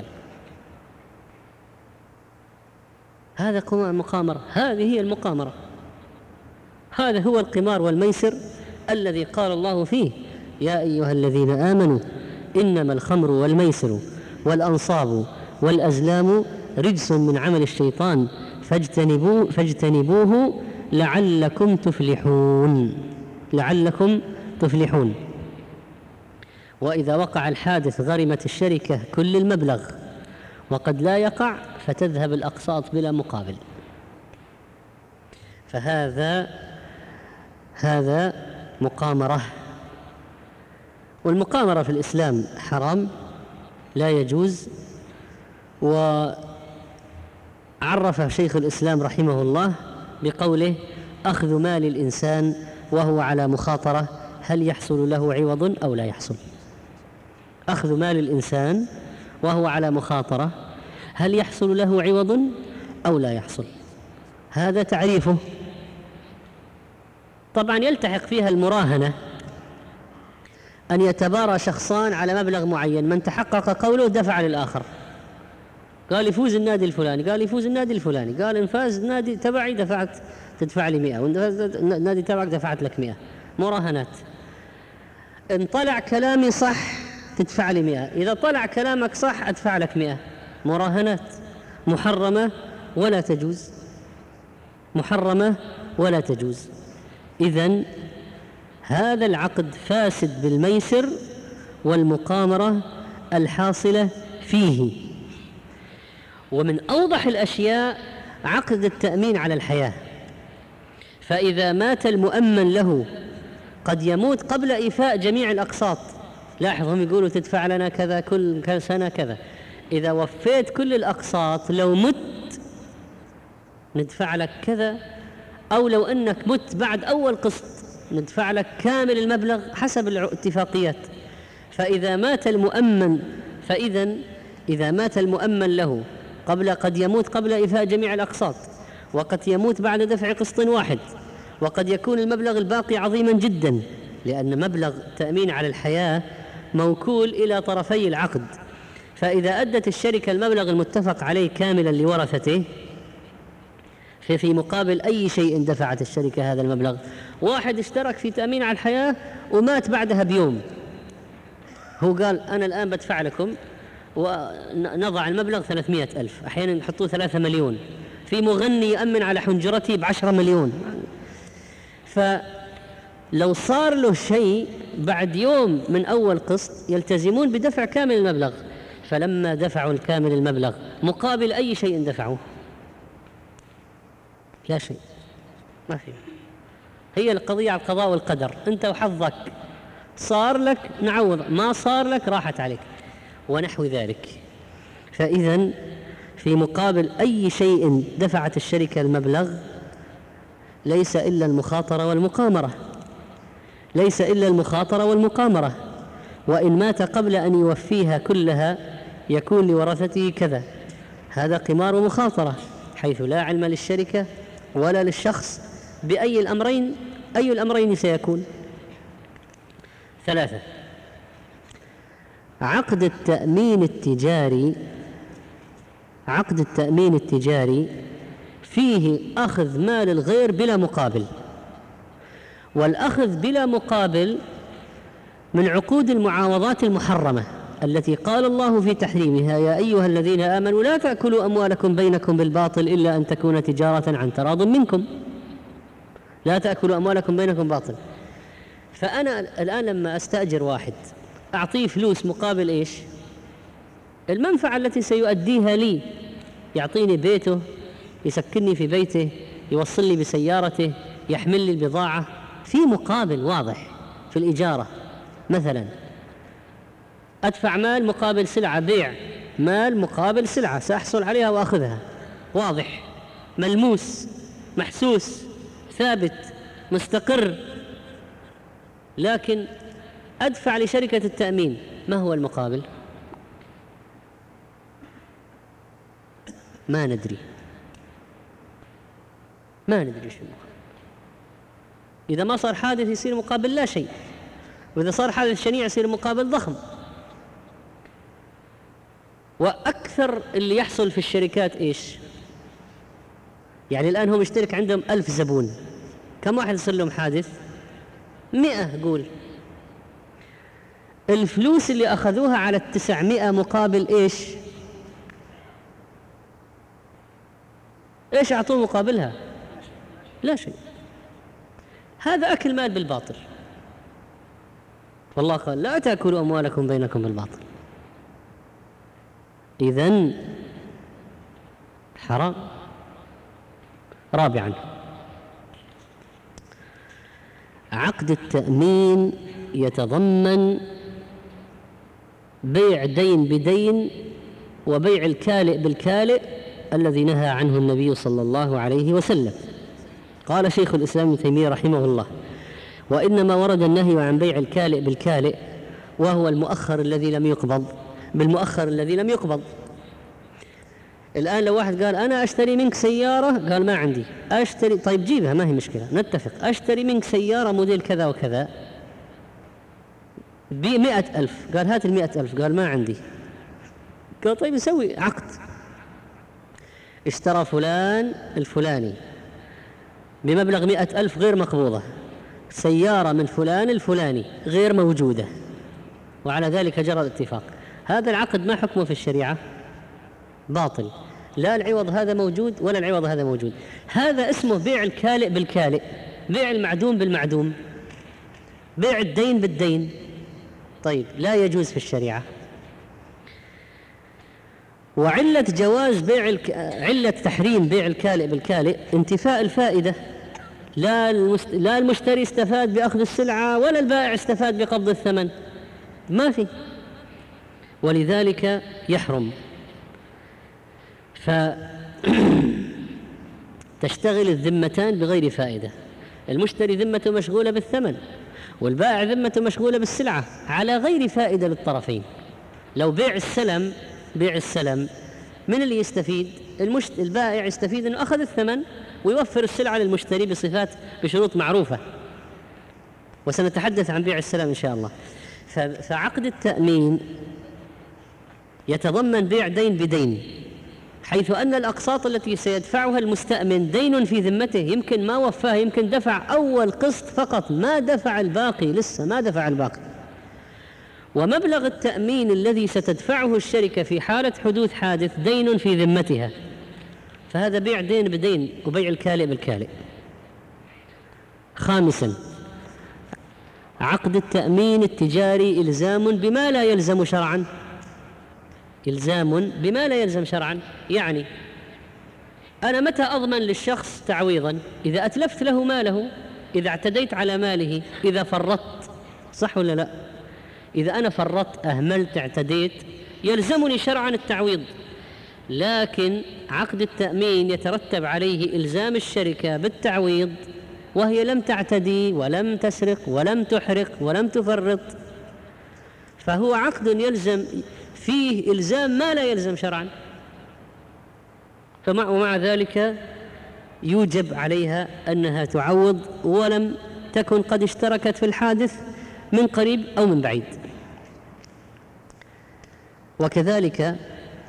هذا مقامرة، هذه هي المقامرة، هذا هو القمار والميسر الذي قال الله فيه: يا أيها الذين آمنوا إنما الخمر والميسر والأنصاب والأزلام رجس من عمل الشيطان فاجتنبوه, فاجتنبوه لعلكم تفلحون لعلكم تفلحون. وإذا وقع الحادث غرمت الشركة كل المبلغ، وقد لا يقع فتذهب الأقساط بلا مقابل. فهذا هذا مقامرة. والمقامرة في الإسلام حرام، لا يجوز. وعرف شيخ الإسلام رحمه الله بقوله: أخذ مال الإنسان وهو على مخاطرة هل يحصل له عوض أو لا يحصل. أخذ مال الإنسان وهو على مخاطرة هل يحصل له عوض أو لا يحصل. هذا تعريفه. طبعا يلتحق فيها المراهنة، أن يتبارى شخصان على مبلغ معين، من تحقق قوله دفع للآخر، قال يفوز النادي الفلاني، قال يفوز النادي الفلاني، قال إن فاز النادي تبعي دفعت تدفع لي مئة، وإن فاز النادي تبعك دفعت لك مئة. مراهنات. إن طلع كلامي صح تدفع لي مئة، إذا طلع كلامك صح أدفع لك مئة. مراهنات محرمة ولا تجوز، محرمة ولا تجوز. إذن هذا العقد فاسد بالميسر والمقامرة الحاصلة فيه. ومن أوضح الأشياء عقد التأمين على الحياة، فإذا مات المؤمن له قد يموت قبل إيفاء جميع الأقساط. لاحظ، هم يقولوا تدفع لنا كذا كل سنة كذا، إذا وفيت كل الأقساط لو مت ندفع لك كذا، أو لو أنك مت بعد أول قسط ندفع لك كامل المبلغ حسب الاتفاقيات. فإذا مات المؤمن فإذا إذا مات المؤمن له قبل قد يموت قبل إيفاء جميع الأقساط، وقد يموت بعد دفع قسط واحد، وقد يكون المبلغ الباقي عظيما جدا، لأن مبلغ تأمين على الحياة موكول إلى طرفي العقد. فإذا أدت الشركة المبلغ المتفق عليه كاملا لورثته، في مقابل أي شيء دفعت الشركة هذا المبلغ. واحد اشترك في تأمين على الحياة ومات بعدها بيوم، هو قال أنا الآن بدفع لكم، ونضع المبلغ ثلاثمائة ألف، أحيانا يحطوه ثلاثة مليون. في مغني يأمن على حنجرتي بعشرة مليون. فلو صار له شيء بعد يوم من أول قسط يلتزمون بدفع كامل المبلغ، فلما دفعوا الكامل المبلغ مقابل أي شيء دفعوه؟ لا شيء، ما في. هي القضية على القضاء والقدر، أنت وحظك، صار لك نعوض، ما صار لك راحت عليك، ونحو ذلك. فإذن في مقابل أي شيء دفعت الشركة المبلغ ليس إلا المخاطرة والمقامرة، ليس إلا المخاطرة والمقامرة. وإن مات قبل أن يوفيها كلها يكون لورثته كذا. هذا قمار ومخاطرة، حيث لا علم للشركة ولا للشخص بأي الأمرين أي الأمرين سيكون. ثلاثة: عقد التأمين التجاري عقد التأمين التجاري فيه أخذ مال الغير بلا مقابل، والأخذ بلا مقابل من عقود المعاوضات المحرمة التي قال الله في تحريمها: يا أيها الذين آمنوا لا تأكلوا أموالكم بينكم بالباطل إلا أن تكون تجارة عن تراض منكم. لا تأكلوا أموالكم بينكم باطل. فأنا الآن لما أستأجر واحد أعطيه فلوس مقابل إيش؟ المنفعة التي سيؤديها لي. يعطيني بيته، يسكنني في بيته، يوصل لي بسيارته، يحمل لي البضاعة، في مقابل واضح في الإجارة. مثلا أدفع مال مقابل سلعة، بيع مال مقابل سلعة سأحصل عليها وأخذها، واضح ملموس محسوس ثابت مستقر. لكن أدفع لشركة التأمين، ما هو المقابل؟ ما ندري ما ندري شو المقابل. إذا ما صار حادث يصير مقابل لا شيء، وإذا صار حادث شنيع يصير مقابل ضخم. وأكثر اللي يحصل في الشركات إيش؟ يعني الآن هو مشترك عندهم ألف زبون، كم واحد يصير لهم حادث؟ مئة. قول الفلوس اللي أخذوها على التسعمائة مقابل إيش؟ إيش أعطوه مقابلها؟ لا شيء. هذا أكل مال بالباطل. والله قال: لا تأكلوا أموالكم بينكم بالباطل. إذن حرام. رابعا، عقد التأمين يتضمن بيع دين بدين وبيع الكالئ بالكالئ الذي نهى عنه النبي صلى الله عليه وسلم. قال شيخ الإسلام ابن تيمية رحمه الله: وإنما ورد النهي عن بيع الكالئ بالكالئ وهو المؤخر الذي لم يقبض بالمؤخر الذي لم يقبض. الآن لو واحد قال: أنا أشتري منك سيارة، قال: ما عندي. أشتري، طيب جيبها ما هي مشكلة، نتفق. أشتري منك سيارة موديل كذا وكذا بمئة ألف، قال: هات المئة ألف، قال: ما عندي. قال: طيب نسوي عقد. اشترى فلان الفلاني بمبلغ مئة ألف غير مقبوضة، سيارة من فلان الفلاني غير موجودة، وعلى ذلك جرى الاتفاق. هذا العقد ما حكمه في الشريعة؟ باطل. لا العوض هذا موجود ولا العوض هذا موجود. هذا اسمه بيع الكالئ بالكالئ، بيع المعدوم بالمعدوم، بيع الدين بالدين. طيب لا يجوز في الشريعة. وعلة جواز بيع الك... علة تحريم بيع الكالئ بالكالئ انتفاء الفائدة. لا المست... لا المشتري استفاد بأخذ السلعة ولا البائع استفاد بقبض الثمن، ما في، ولذلك يحرم. فتشتغل الذمتان بغير فائدة. المشتري ذمته مشغولة بالثمن، والبائع ذمته مشغولة بالسلعة على غير فائدة للطرفين. لو بيع السلم بيع السلم من اللي يستفيد؟ المشت... البائع يستفيد أنه أخذ الثمن ويوفر السلعة للمشتري بصفات بشروط معروفة، وسنتحدث عن بيع السلم إن شاء الله. ف... فعقد التأمين يتضمن بيع دين بدين، حيث أن الأقساط التي سيدفعها المستأمن دين في ذمته، يمكن ما وفاه، يمكن دفع أول قسط فقط، ما دفع الباقي، لسه ما دفع الباقي. ومبلغ التأمين الذي ستدفعه الشركة في حالة حدوث حادث دين في ذمتها، فهذا بيع دين بدين وبيع الكالئ بالكالئ. خامسا، عقد التأمين التجاري إلزام بما لا يلزم شرعا. إلزام بما لا يلزم شرعا، يعني أنا متى أضمن للشخص تعويضا؟ إذا أتلفت له ماله، إذا اعتديت على ماله، إذا فرطت، صح ولا لا؟ إذا أنا فرطت، أهملت، اعتديت، يلزمني شرعا التعويض. لكن عقد التأمين يترتب عليه إلزام الشركة بالتعويض وهي لم تعتدي ولم تسرق ولم تحرق ولم تفرط، فهو عقد يلزم فيه إلزام ما لا يلزم شرعا، فمع ومع ذلك يوجب عليها أنها تعوض ولم تكن قد اشتركت في الحادث من قريب أو من بعيد. وكذلك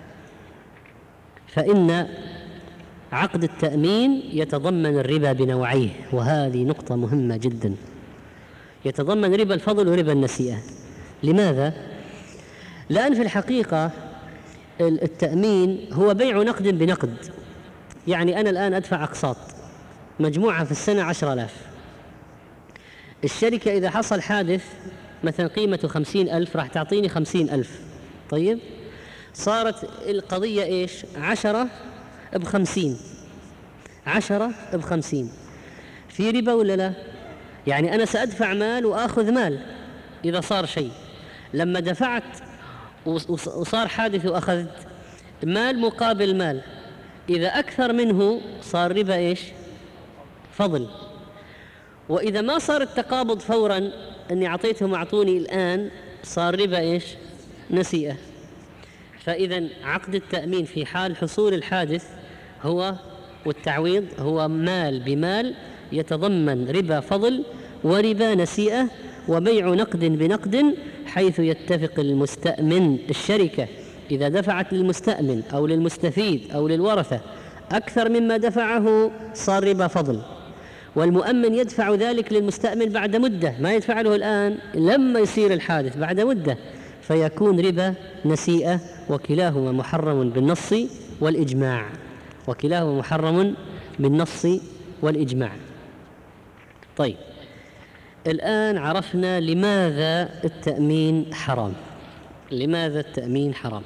فإن عقد التأمين يتضمن الربا بنوعيه، وهذه نقطة مهمة جدا. يتضمن ربا الفضل وربا النسيئة. لماذا؟ لأن في الحقيقة التأمين هو بيع نقد بنقد. يعني أنا الآن أدفع أقساط مجموعة في السنة عشر آلاف، الشركة إذا حصل حادث مثلا قيمته خمسين ألف راح تعطيني خمسين ألف. طيب، صارت القضية إيش؟ عشرة بخمسين، عشرة بخمسين، في ربا ولا لا؟ يعني أنا سأدفع مال وآخذ مال إذا صار شيء. لما دفعت وصار حادث وأخذت مال مقابل مال، إذا أكثر منه صار ربا إيش؟ فضل. وإذا ما صار التقابض فوراً أني أعطيتهم أعطوني الآن، صار ربا إيش؟ نسيئة. فإذا عقد التأمين في حال حصول الحادث هو والتعويض هو مال بمال، يتضمن ربا فضل وربا نسيئة وبيع نقد بنقد، حيث يتفق المستأمن الشركة إذا دفعت للمستأمن أو للمستفيد أو للورثة أكثر مما دفعه صار ربا فضل، والمؤمن يدفع ذلك للمستأمن بعد مدة، ما يدفع له الآن، لما يصير الحادث بعد مدة فيكون ربا نسيئة، وكلاهما محرم بالنص والإجماع، وكلاهما محرم بالنص والإجماع. طيب، الآن عرفنا لماذا التأمين حرام. لماذا التأمين حرام؟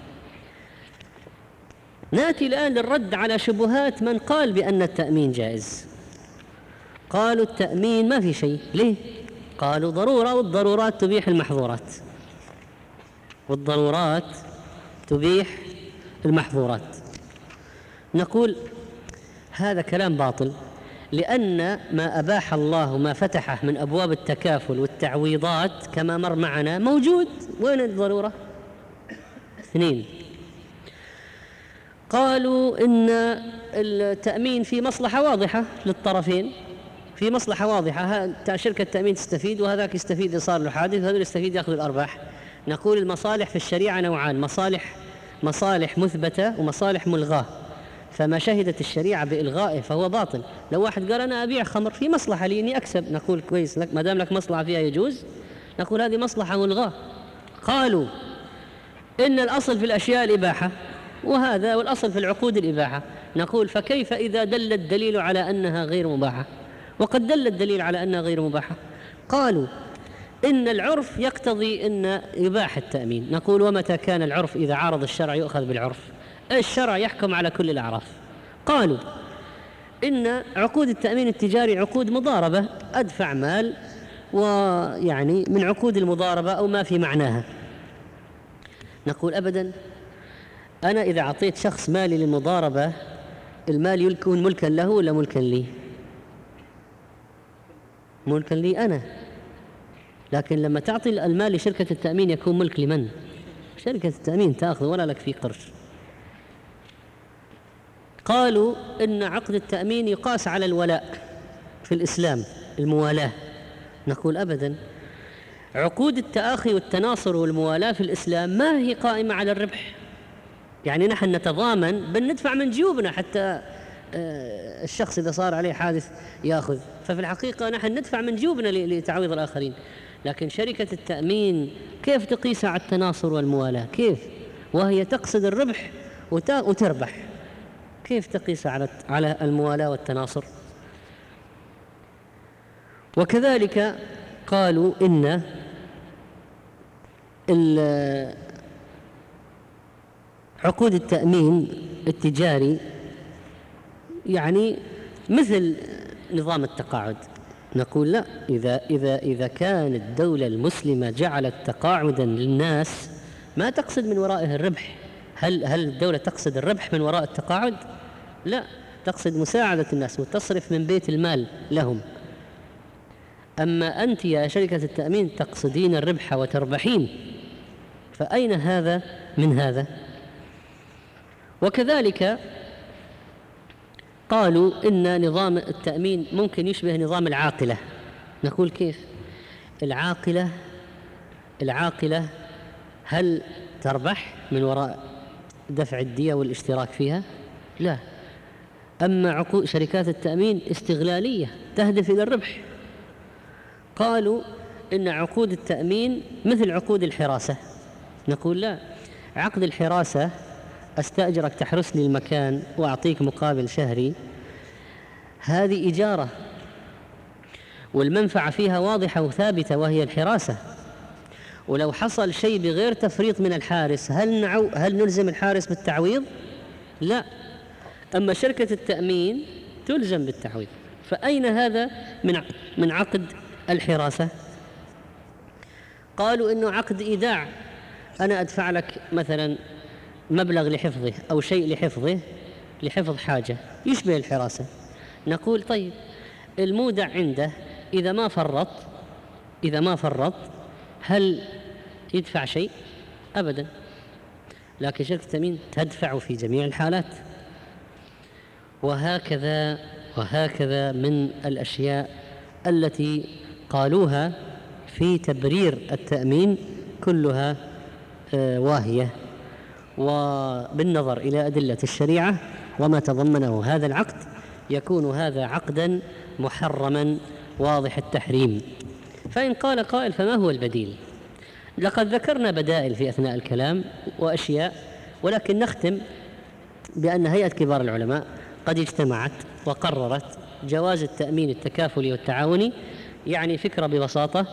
نأتي الآن للرد على شبهات من قال بأن التأمين جائز. قالوا التأمين ما في شيء. ليه؟ قالوا ضرورة، والضرورات تبيح المحظورات، والضرورات تبيح المحظورات. نقول هذا كلام باطل، لأن ما أباح الله ما فتحه من أبواب التكافل والتعويضات كما مر معنا موجود. وين الضرورة؟ اثنين، قالوا إن التأمين في مصلحة واضحة للطرفين، في مصلحة واضحة، شركة التأمين تستفيد وهذاك يستفيد إذا صار له حادث، وهذا يستفيد يأخذ الأرباح. نقول المصالح في الشريعة نوعان، مصالح مصالح مثبتة ومصالح ملغاة، فما شهدت الشريعة بإلغائه فهو باطل. لو واحد قال أنا أبيع خمر في مصلحة لي إني أكسب، نقول كويس لك، ما دام لك مصلحة فيها يجوز. نقول هذه مصلحة ملغاة. قالوا إن الأصل في الأشياء الإباحة، وهذا والأصل في العقود الإباحة. نقول فكيف إذا دل الدليل على أنها غير مباحة؟ وقد دل الدليل على أنها غير مباحة. قالوا إن العرف يقتضي أن يباح التأمين. نقول ومتى كان العرف إذا عارض الشرع يؤخذ بالعرف، الشرع يحكم على كل الأعراف. قالوا إن عقود التأمين التجاري عقود مضاربة، أدفع مال ويعني من عقود المضاربة أو ما في معناها. نقول أبدا، أنا إذا أعطيت شخص مالي للمضاربة المال يكون ملكا له ولا ملكا لي؟ ملكا لي أنا. لكن لما تعطي المال لشركة التأمين يكون ملك لمن؟ شركة التأمين تأخذ ولا لك فيه قرش. قالوا إن عقد التأمين يقاس على الولاء في الإسلام، الموالاة. نقول أبدا، عقود التآخي والتناصر والموالاة في الإسلام ما هي قائمة على الربح. يعني نحن نتضامن بندفع من جيوبنا حتى الشخص إذا صار عليه حادث يأخذ، ففي الحقيقة نحن ندفع من جيوبنا لتعويض الآخرين. لكن شركة التأمين كيف تقيسها على التناصر والموالاة؟ كيف وهي تقصد الربح وتربح؟ كيف تقيسها على على الموالاة والتناصر؟ وكذلك قالوا إن عقود التأمين التجاري يعني مثل نظام التقاعد. نقول لا، إذا إذا إذا كانت الدولة المسلمة جعلت تقاعدا للناس ما تقصد من ورائه الربح. هل هل الدولة تقصد الربح من وراء التقاعد؟ لا، تقصد مساعدة الناس وتصرف من بيت المال لهم. أما أنت يا شركة التأمين تقصدين الربح وتربحين، فأين هذا من هذا؟ وكذلك قالوا إن نظام التأمين ممكن يشبه نظام العاقلة. نقول كيف؟ العاقلة العاقلة هل تربح من وراء دفع الدية والاشتراك فيها؟ لا. أما عقود شركات التأمين استغلالية تهدف إلى الربح. قالوا إن عقود التأمين مثل عقود الحراسة. نقول لا، عقد الحراسة أستأجرك تحرس لي المكان وأعطيك مقابل شهري، هذه إجارة والمنفعة فيها واضحة وثابتة وهي الحراسة، ولو حصل شيء بغير تفريط من الحارس هل نعو هل نلزم الحارس بالتعويض؟ لا. أما شركة التأمين تلزم بالتعويض. فأين هذا من من عقد الحراسة؟ قالوا إنه عقد إيداع، أنا أدفع لك مثلا مبلغ لحفظه أو شيء لحفظه لحفظ حاجة يشبه الحراسة. نقول طيب المودع عنده إذا ما فرط إذا ما فرط هل يدفع شيء؟ أبدا. لكن شركة التأمين تدفع في جميع الحالات. وهكذا وهكذا من الأشياء التي قالوها في تبرير التأمين كلها واهية، وبالنظر إلى أدلة الشريعة وما تضمنه هذا العقد يكون هذا عقدا محرما واضح التحريم. فإن قال قائل فما هو البديل؟ لقد ذكرنا بدائل في أثناء الكلام وأشياء، ولكن نختم بأن هيئة كبار العلماء قد اجتمعت وقررت جواز التأمين التكافلي والتعاوني. يعني فكرة ببساطة،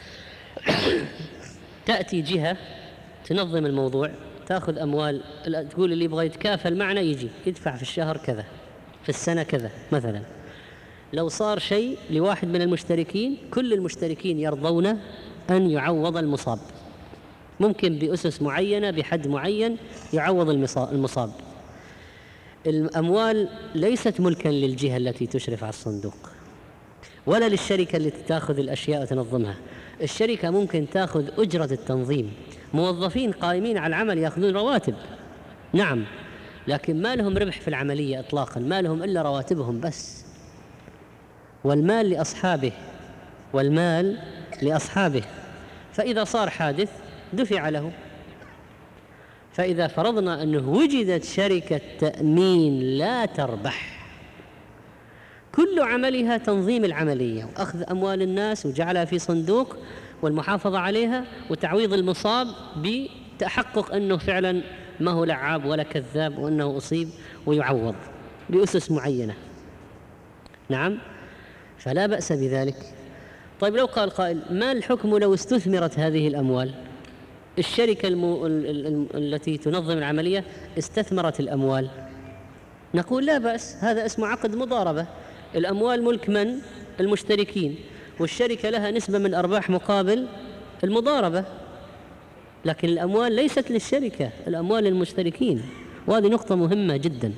تأتي جهة تنظم الموضوع، تأخذ أموال، تقول اللي يبغى يتكافل معنا يجي يدفع في الشهر كذا، في السنة كذا مثلا. لو صار شيء لواحد من المشتركين كل المشتركين يرضون أن يعوض المصاب، ممكن بأسس معينة بحد معين يعوض المصاب. الأموال ليست ملكا للجهة التي تشرف على الصندوق ولا للشركة التي تأخذ الأشياء وتنظمها. الشركة ممكن تأخذ أجرة التنظيم، موظفين قائمين على العمل يأخذون رواتب، نعم، لكن ما لهم ربح في العملية إطلاقا، ما لهم إلا رواتبهم بس. والمال لأصحابه والمال لأصحابه فإذا صار حادث دفع له. فإذا فرضنا أنه وجدت شركة تأمين لا تربح، كل عملها تنظيم العملية وأخذ أموال الناس وجعلها في صندوق والمحافظة عليها وتعويض المصاب بتحقق أنه فعلا ما هو لعاب ولا كذاب وأنه أصيب ويعوض بأسس معينة، نعم، فلا بأس بذلك. طيب لو قال قائل ما الحكم لو استثمرت هذه الأموال؟ الشركة المو... ال... ال... التي تنظم العملية استثمرت الأموال، نقول لا بأس، هذا اسمه عقد مضاربة. الأموال ملك من؟ المشتركين، والشركة لها نسبة من أرباح مقابل المضاربة، لكن الأموال ليست للشركة، الأموال للمشتركين، وهذه نقطة مهمة جدا.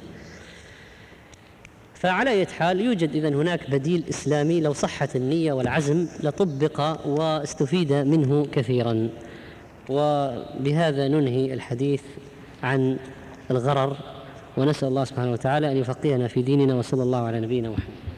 فعلى أي حال يوجد إذن هناك بديل إسلامي لو صحت النية والعزم لطبق واستفيد منه كثيرا. وبهذا ننهي الحديث عن الغرر، ونسأل الله سبحانه وتعالى أن يفقهنا في ديننا، وصلى الله على نبينا محمد.